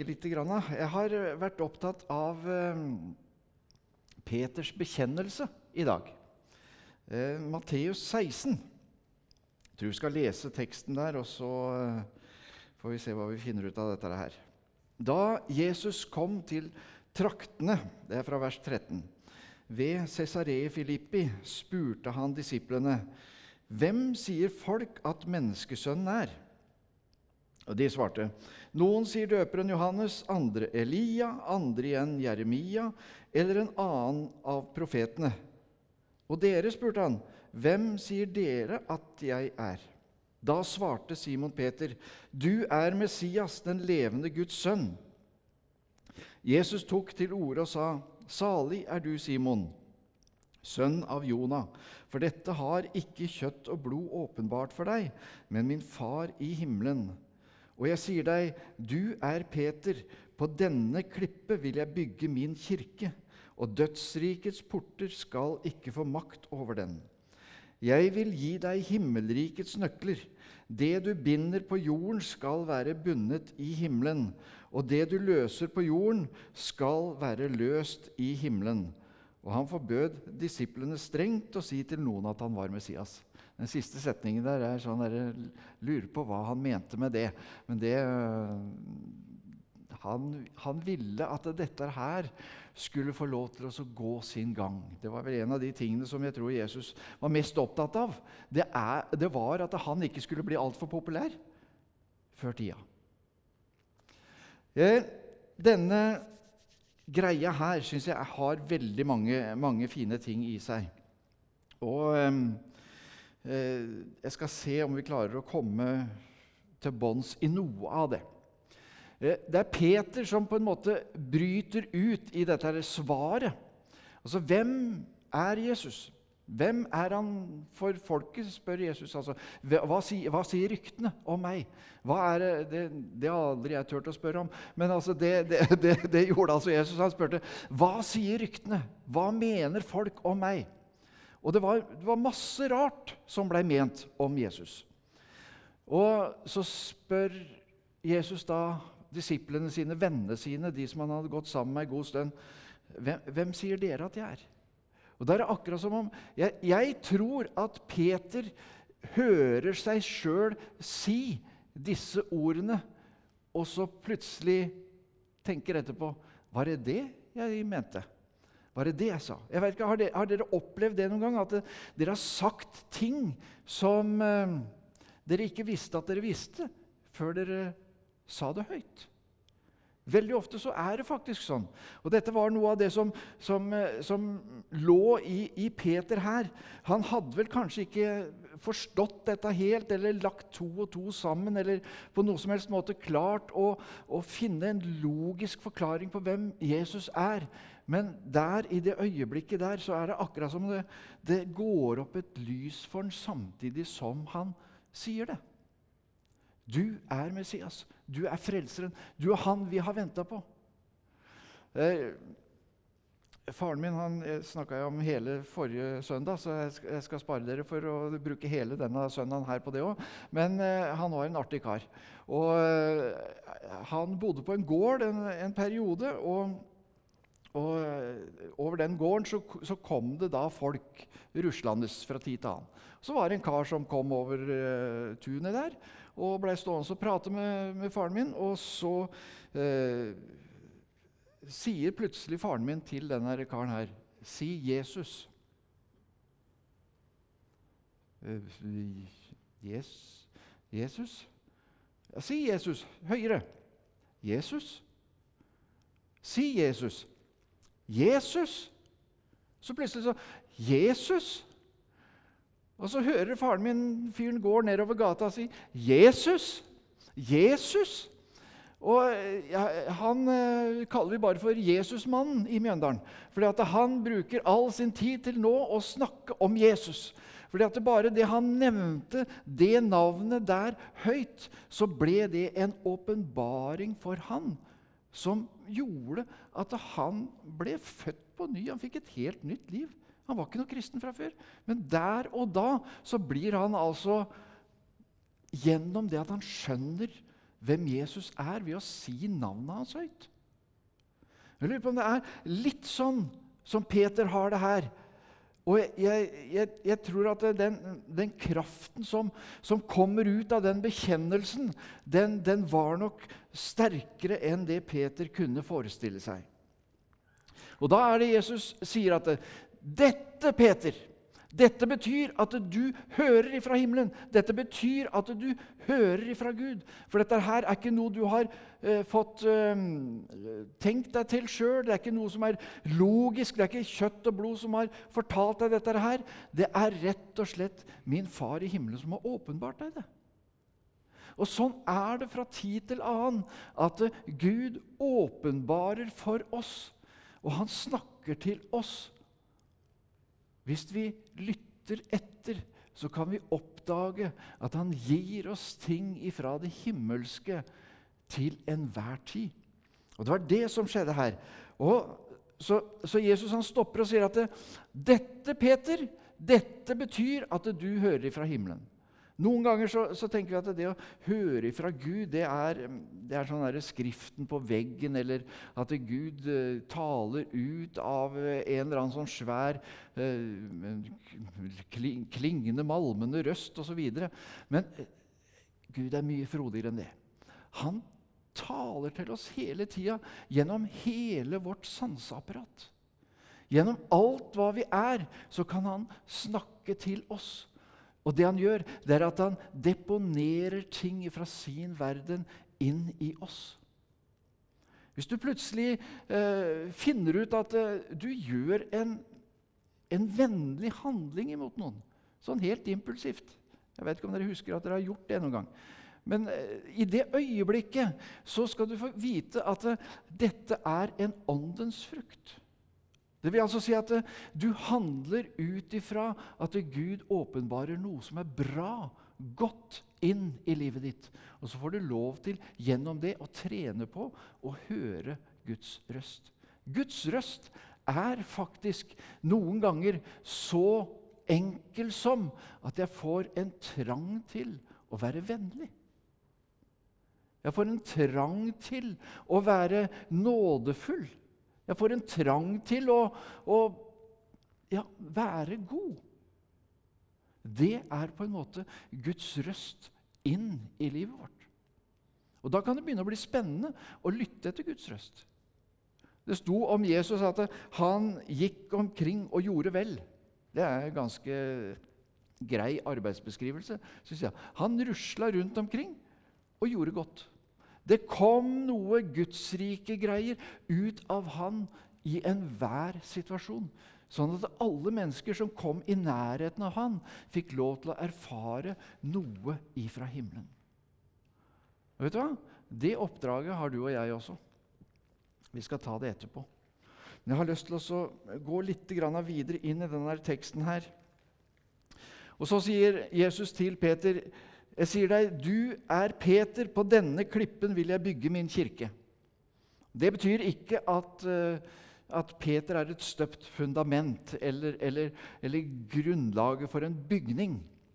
tenke litt grann. Jeg har vært opptatt av Peters bekjennelse i dag. Matteus 16. Jeg tror vi skal lese teksten der, og så får vi se hva vi finner ut av dette her. Da Jesus kom til traktene, det er fra vers 13, ved Cesarea Filippi spurte han disiplene, «Hvem sier folk at menneskesønnen er?» Og de svarte, «Noen sier døperen Johannes, andre Elia, andre igjen Jeremia, eller en annen av profetene.» Og dere, spurte han, «Hvem sier dere at jeg er?» Da svarte Simon Peter, «Du er Messias, den levende Guds sønn.» Jesus tok til orde og sa, «Salig er du, Simon, sønn av Jona, for dette har ikke kjøtt og blod åpenbart for deg, men min far i himmelen. Og jeg sier deg, du er Peter, på denne klippe vil jeg bygge min kirke, og dødsrikets porter skal ikke få makt over den. Jeg vil gi deg himmelrikets nøkler. Det du binder på jorden skal være bundet i himmelen, og det du løser på jorden skal være løst i himmelen.» Og han forbød disiplene strengt å si til noen at han var Messias. Den siste setningen der er sånn der, jeg lurer på hva han mente med det. Men han ville at dette her skulle få lov til å gå sin gang. Det var vel en av de tingene som jeg tror Jesus var mest opptatt av. Det var at han ikke skulle bli alt for populær før tida. Denne greia her synes jeg har veldig mange fine ting i seg. Og jeg skal se om vi klarer å komme til bunns i noe av det. Det er Peter som på en måte bryter ut i dette svaret. Altså, hvem er Jesus? Hvem er han for folket, spør Jesus. Altså, hva sier ryktene om meg? Hva er det? Det har aldri jeg tørt å spørre om. Men altså, det gjorde altså Jesus. Han spurte, hva sier ryktene? Hva mener folk om meg? Og det var masse rart som ble ment om Jesus. Og så spør Jesus da disiplene sine, vennene sine, de som han hadde gått sammen med en god stund, hvem sier dere at jeg er? Og det er akkurat som om, jeg tror at Peter hører seg selv si disse ordene, og så plutselig tenker etterpå, var det jeg mente? Var det jeg sa? Jeg vet ikke, har dere opplevd det noen gang? At dere har sagt ting som dere ikke visste at dere visste, før dere sa det høyt. Veldig ofte så er det faktisk sånn. Og dette var noe av det som lå i Peter her. Han hadde vel kanskje ikke forstått dette helt, eller lagt to og to sammen, eller på noe som helst måte klart å finne en logisk forklaring på hvem Jesus er. Men der, i det øyeblikket der, så er det akkurat som det går opp et lys for han samtidig som han sier det. Du er Messias, du er frelseren, du er han vi har ventet på. Faren min, han snakket jeg om hele forrige søndag, så jeg skal spare dere for å bruke hele denne søndagen her på det også. Men han var en artig kar. Og han bodde på en gård en periode, og over den gården så kom det da folk ruslandes fra tid til annen. Så var det en kar som kom over tunet der, og ble stående og prate med faren min, og så sier plutselig faren min til denne karen her, si Jesus. Jesus? Ja, si Jesus, høyere. Jesus? Si Jesus. Jesus? Så plutselig så, Jesus? Og så hører faren min, fyren går nedover gata og sier, Jesus? Jesus? Og han kaller vi bare for Jesusmannen i Mjøndalen, fordi at han bruker all sin tid til nå å snakke om Jesus. Fordi at bare det han nevnte, det navnet der høyt, så ble det en åpenbaring for han, som gjorde at han ble født på ny. Han fikk et helt nytt liv. Han var ikke noe kristen fra før. Men der og da så blir han altså, gjennom det at han skjønner hvem Jesus er ved å si navnet hans høyt. Jeg lurer på om det er litt sånn som Peter har det her. Og jeg tror at den kraften som kommer ut av den bekjennelsen, den var nok sterkere enn det Peter kunne forestille seg. Og da er det Jesus sier at dette, Peter, dette betyr at du hører ifra himmelen. Dette betyr at du hører ifra Gud. For dette her er ikke noe du har fått tenkt deg til selv. Det er ikke noe som er logisk. Det er ikke kjøtt og blod som har fortalt deg dette her. Det er rett og slett min far i himmelen som har åpenbart deg det. Og sånn er det fra tid til annen, at Gud åpenbarer for oss, og han snakker til oss. Hvis vi lytter etter, så kan vi oppdage at han gir oss ting ifra det himmelske til enhver tid. Og det var det som skjedde her. Og så Jesus han stopper og sier at dette, Peter, dette betyr at du hører ifra himmelen. Noen ganger så tenker vi at det å høre fra Gud, det er sånn der skriften på veggen, eller at Gud taler ut av en eller annen sånn svær, klingende, malmende røst og så videre. Men Gud er mye frodigere enn det. Han taler til oss hele tiden, gjennom hele vårt sanseapparat. Gjennom alt hva vi er, så kan han snakke til oss. Og det han gjør, det er at han deponerer ting fra sin verden inn i oss. Hvis du plutselig finner ut at du gjør en vennlig handling imot noen, sånn helt impulsivt. Jeg vet ikke om dere husker at dere har gjort det noen gang. Men i det øyeblikket så skal du få vite at dette er en åndens frukt. Det vil altså si at du handler ut ifra at Gud åpenbarer noe som er bra, godt inn i livet ditt. Og så får du lov til gjennom det å trene på å høre Guds røst. Guds røst er faktisk noen ganger så enkel som at jeg får en trang til å være vennlig. Jeg får en trang til å være nådefull. Jeg får en trang til å være god. Det er på en måte Guds røst inn i livet vårt. Og da kan det begynne å bli spennende å lytte etter Guds røst. Det sto om Jesus at han gikk omkring og gjorde vel. Det er en ganske grei arbeidsbeskrivelse, synes jeg. Han ruslet rundt omkring og gjorde godt. Det kom noe gudsrike greier ut av han i enhver situasjon, sånn at alle mennesker som kom i nærheten av han, fikk lov til å erfare noe ifra himmelen. Og vet du hva? Det oppdraget har du og jeg også. Vi skal ta det etterpå. Men jeg har lyst til å gå litt videre inn i denne teksten her. Og så sier Jesus til Peter: jeg sier deg, du er Peter, på denne klippen vil jeg bygge min kirke. Det betyr ikke at Peter er et støpt fundament eller grunnlaget for en bygning.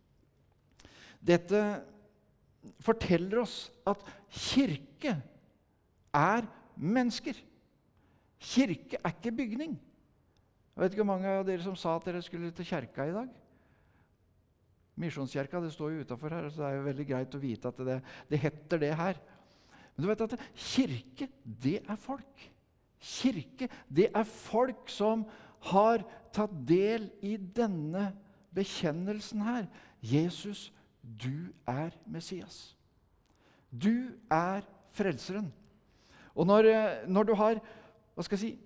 Dette forteller oss at kirke er mennesker. Kirke er ikke bygning. Jeg vet ikke hvor mange av dere som sa at dere skulle til kirka i dag. Misjonskirka, det står jo utenfor her, så det er jo veldig greit å vite at det heter det her. Men du vet at kirke, det er folk. Kirke, det er folk som har tatt del i denne bekjennelsen her. Jesus, du er Messias. Du er frelseren. Og når du har, hva skal jeg si,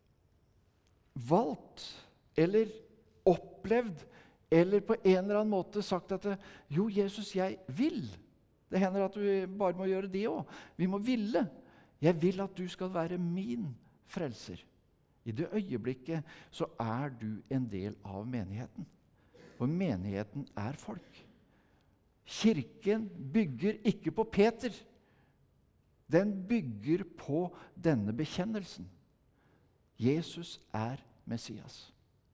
valgt eller opplevd eller på en eller annen måte sagt at jo, Jesus, jeg vil. Det hender at vi bare må gjøre det også. Vi må ville. Jeg vil at du skal være min frelser. I det øyeblikket så er du en del av menigheten. For menigheten er folk. Kirken bygger ikke på Peter. Den bygger på denne bekjennelsen. Jesus er Messias.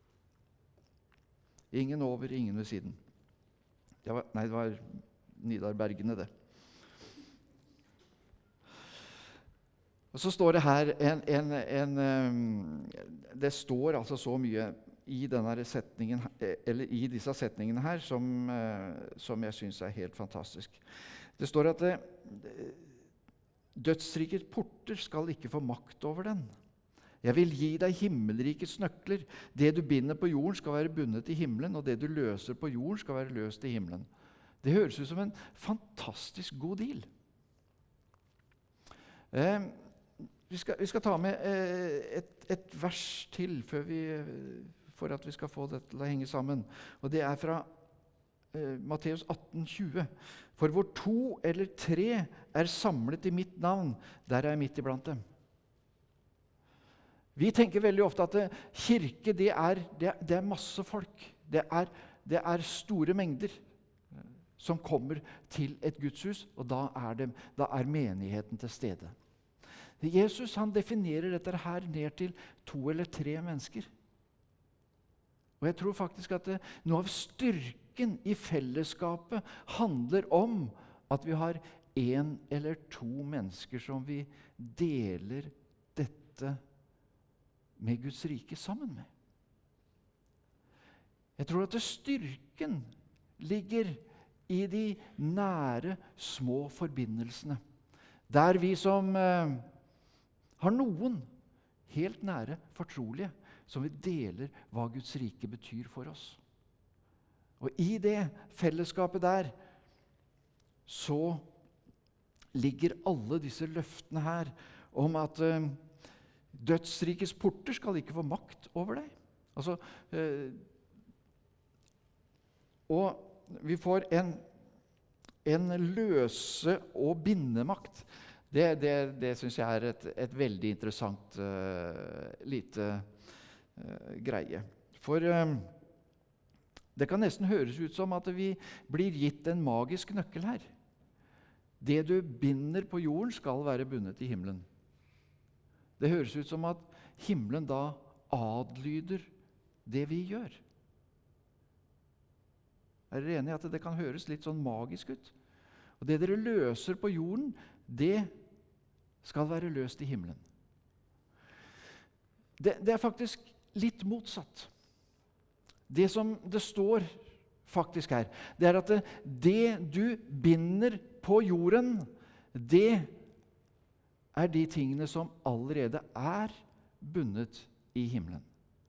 Ingen over, ingen ved siden. Det var Nidar Bergene, det. Og så står det her det står altså så mye i denne setningen, eller i disse setningene her som jeg synes er helt fantastisk. Det står at dødsrikets porter skal ikke få makt over den. Jeg vil gi deg himmelrikets nøkler. Det du binder på jorden skal være bundet i himmelen, og det du løser på jorden skal være løst i himmelen. Det høres ut som en fantastisk god deal. Vi skal ta med et vers til for at vi skal få det til å henge sammen. Og det er fra Matteus 18,20. For hvor 2 eller 3 er samlet i mitt navn, der er jeg midt iblant dem. Vi tenker veldig ofte at kirke, det er masse folk. Det er store mengder som kommer til et gudshus, og da er menigheten til stede. Jesus han definerer dette her ned til 2 eller 3 mennesker. Og jeg tror faktisk at noe av styrken i fellesskapet handler om at vi har 1 eller 2 mennesker som vi deler dette med Guds rike sammen med. Jeg tror at styrken ligger i de nære, små forbindelsene. Der vi som har noen helt nære, fortrolige, som vi deler hva Guds rike betyr for oss. Og i det fellesskapet der, så ligger alle disse løftene her om at dødsrikets porter skal ikke få makt over deg. Altså, og vi får en løse- og bindemakt. Det synes jeg er et veldig interessant lite greie. For det kan nesten høres ut som at vi blir gitt en magisk nøkkel her. Det du binder på jorden skal være bundet i himmelen. Det høres ut som at himmelen da adlyder det vi gjør. Er dere enige i at det kan høres litt sånn magisk ut? Og det dere løser på jorden, det skal være løst i himmelen. Det er faktisk litt motsatt. Det som det står faktisk her, det er at det du binder på jorden, det er de tingene som allerede er bundet i himmelen.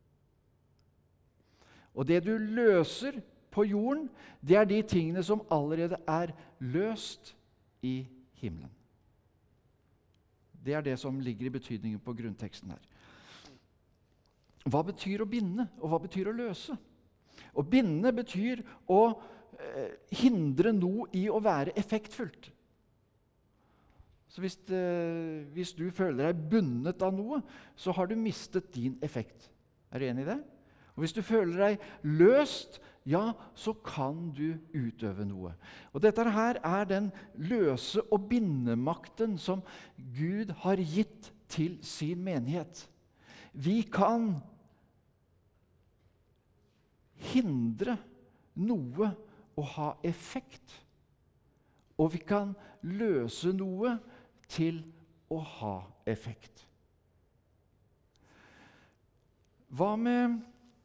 Og det du løser på jorden, det er de tingene som allerede er løst i himmelen. Det er det som ligger i betydningen på grunnteksten her. Hva betyr å binde, og hva betyr å løse? Å binde betyr å hindre noe i å være effektfullt. Så hvis du føler deg bundet av noe, så har du mistet din effekt. Er du enig i det? Og hvis du føler deg løst, ja, så kan du utøve noe. Og dette her er den løse- og bindemakten som Gud har gitt til sin menighet. Vi kan hindre noe å ha effekt, og vi kan løse noe til å ha effekt. Hva med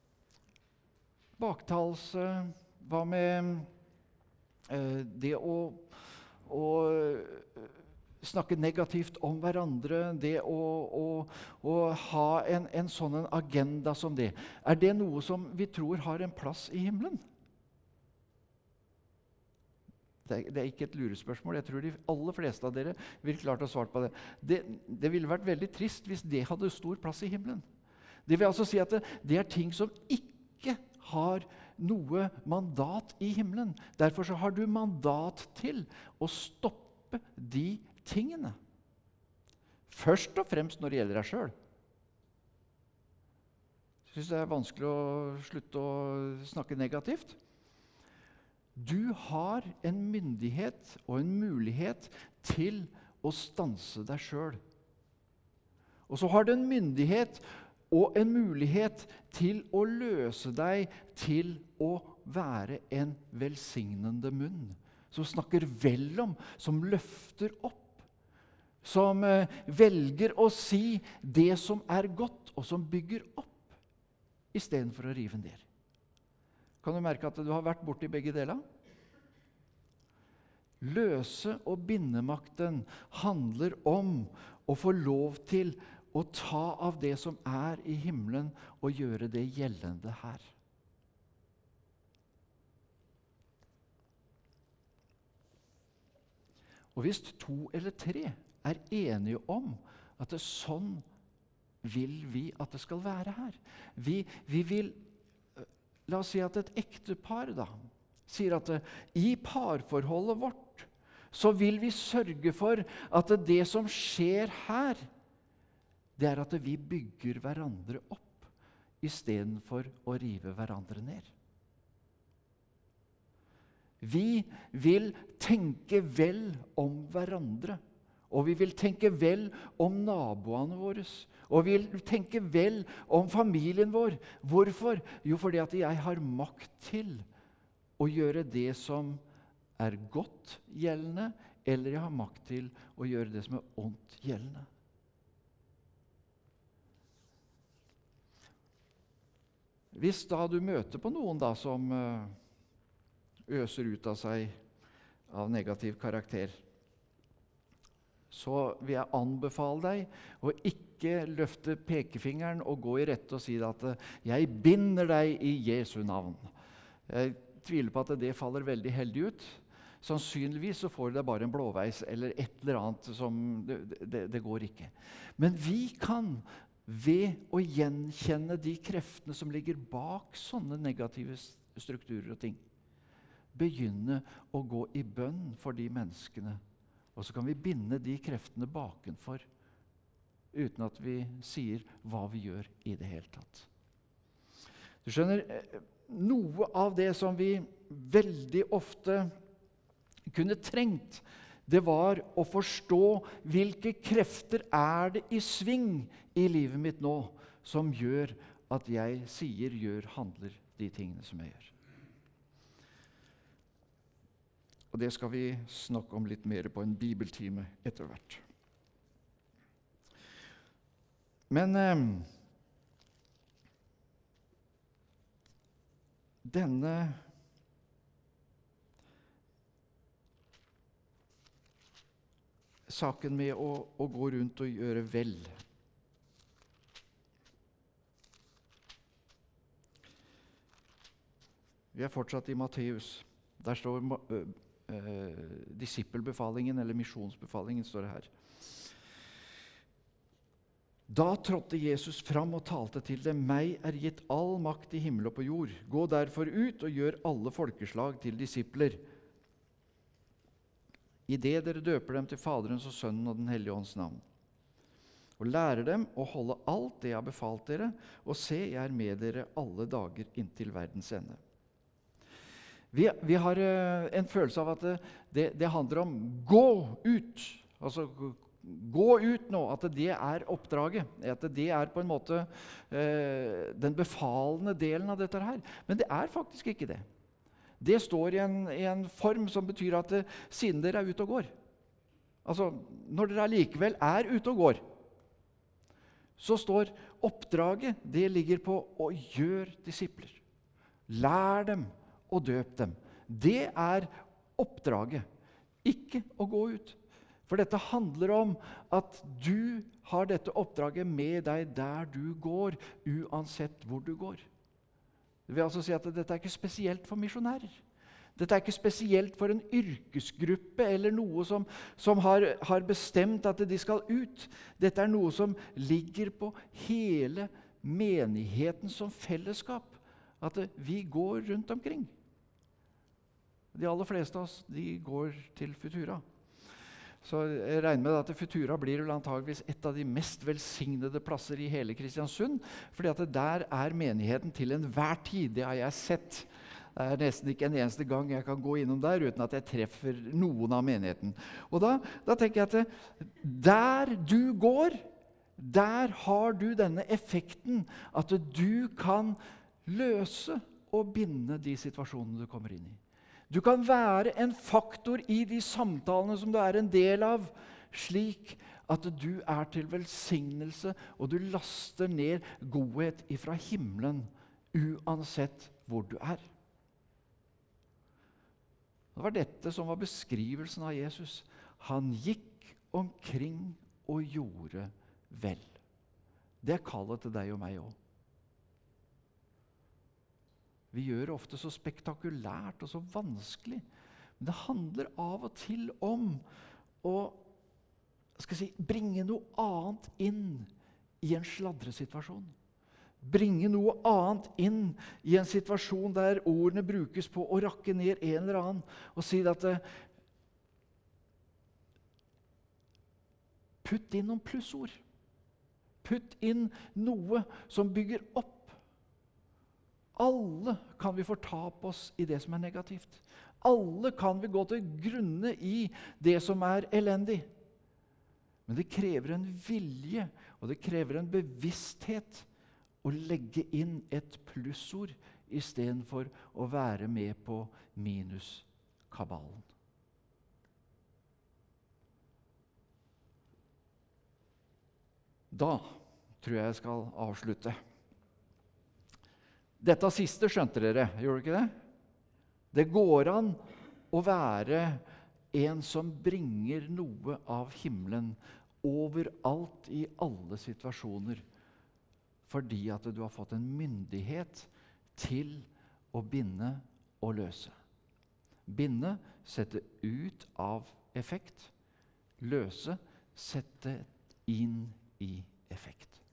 baktalelse? Hva med det å snakke negativt om hverandre? Det å ha en sånn agenda som det. Er det noe som vi tror har en plass i himmelen? Det er ikke et lurespørsmål. Jeg tror de aller fleste av dere vil klart å svare på det. Det ville vært veldig trist hvis det hadde stor plass i himmelen. Det vil altså si at det er ting som ikke har noe mandat i himmelen. Derfor så har du mandat til å stoppe de tingene. Først og fremst når det gjelder deg selv. Jeg synes det er vanskelig å slutte å snakke negativt. Du har en myndighet og en mulighet til å stanse deg selv. Og så har du en myndighet og en mulighet til å løse deg til å være en velsignende munn, som snakker vel om, som løfter opp, som velger å si det som er godt, og som bygger opp, i stedet for å rive ned. Kan du merke at du har vært borti begge deler? Løse- og bindemakten handler om å få lov til å ta av det som er i himmelen, og gjøre det gjeldende her. Og hvis 2 eller 3 er enige om at det sånn vil vi at det skal være her. Vi vil, la oss si at et ektepar da, sier at i parforholdet vårt så vil vi sørge for at det som skjer her, det er at vi bygger hverandre opp i stedet for å rive hverandre ned. Vi vil tenke vel om hverandre, og vi vil tenke vel om naboene våre, og vi vil tenke vel om familien vår. Hvorfor? Jo, fordi at jeg har makt til å gjøre det som er godt gjeldende, eller jeg har makt til å gjøre det som er ondt gjeldende. Hvis da du møter på noen da som øser ut av seg av negativ karakter, så vil jeg anbefale deg å ikke løfte pekefingeren og gå i rette og si at «Jeg binder deg i Jesu navn». Jeg tviler på at det faller veldig heldig ut. Sannsynligvis så får du deg bare en blåveis eller et eller annet som det går ikke. Men vi kan ved å gjenkjenne de kreftene som ligger bak sånne negative strukturer og ting, begynne å gå i bønn for de menneskene, og så kan vi binde de kreftene bakenfor, uten at vi sier hva vi gjør i det hele tatt. Du skjønner, noe av det som vi veldig ofte kunne trengt, det var å forstå hvilke krefter er det i sving i livet mitt nå, som gjør at jeg sier, gjør, handler de tingene som jeg gjør. Og det skal vi snakke om litt mer på en bibeltime etter hvert. Men denne saken med å gå rundt og gjøre vel. Vi er fortsatt i Matteus. Der står disippelbefalingen, eller misjonsbefalingen, står det her. Da trådte Jesus fram og talte til dem: «Meg er gitt all makt i himmel og på jord. Gå derfor ut og gjør alle folkeslag til disipler. I det dere døper dem til Faderens og Sønnen og den Hellige Ånds navn. Og lærer dem å holde alt det jeg har befalt dere, og se, jeg er med dere alle dager inntil verdens ende.» Vi har en følelse av at det handler om gå ut. Altså gå ut nå, at det er oppdraget. At det er på en måte den befalende delen av dette her. Men det er faktisk ikke det. Det står i en form som betyr at siden dere er ute og går, altså når dere likevel er ute og går, så står oppdraget, det ligger på å gjøre disipler. Lær dem og døp dem. Det er oppdraget, ikke å gå ut. For dette handler om at du har dette oppdraget med deg der du går, uansett hvor du går. Det vil altså si at dette er ikke spesielt for misjonærer. Dette er ikke spesielt for en yrkesgruppe eller noe som har bestemt at de skal ut. Dette er noe som ligger på hele menigheten som fellesskap. At vi går rundt omkring. De aller fleste av oss, de går til Futura. Så jeg regner med at Futura blir antageligvis et av de mest velsignede plasser i hele Kristiansund, fordi at der er menigheten til enhver tid. Det har jeg sett. Det er nesten ikke en eneste gang jeg kan gå innom der uten at jeg treffer noen av menigheten. Og da tenker jeg at der du går, der har du denne effekten at du kan løse og binde de situasjonene du kommer inn i. Du kan være en faktor i de samtalene som du er en del av, slik At du er til velsignelse, og du laster ned godhet ifra himmelen, uansett hvor du er. Det var dette som var beskrivelsen av Jesus. Han gikk omkring og gjorde vel. Det er kallet til deg og meg også. Vi gjør det ofte så spektakulært og så vanskelig. Men det handler av og til om å bringe noe annet inn i en sladresituasjon. Bringe noe annet inn i en situasjon der ordene brukes på å rakke ned en eller annen, og si at putt inn noen plussord. Putt inn noe som bygger opp. Alle kan vi fortape oss i det som er negativt. Alle kan vi gå til grunne i det som er elendig. Men det krever en vilje, og det krever en bevissthet å legge inn et plussord i stedet for å være med på minuskabalen. Da tror jeg skal avslutte. Dette siste skjønte dere, gjorde dere ikke det? Det går an å være en som bringer noe av himmelen overalt i alle situasjoner, fordi at du har fått en myndighet til å binde og løse. Binde, sette ut av effekt. Løse, sette inn i effekt.